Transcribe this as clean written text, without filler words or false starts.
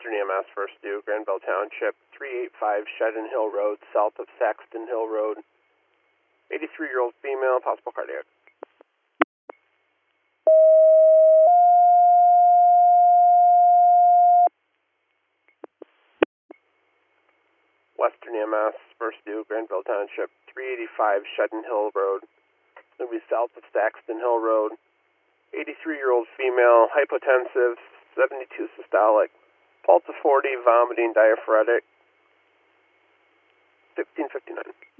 Western EMS, First Due, Granville Township, 385 Shedden Hill Road, south of Saxton Hill Road. 83-year-old female, possible cardiac. Western EMS, First Due, Granville Township, 385 Shedden Hill Road. It'll be south of Saxton Hill Road. 83-year-old female, hypotensive, 72 systolic, pulse of 40, vomiting, diaphoretic, 1659.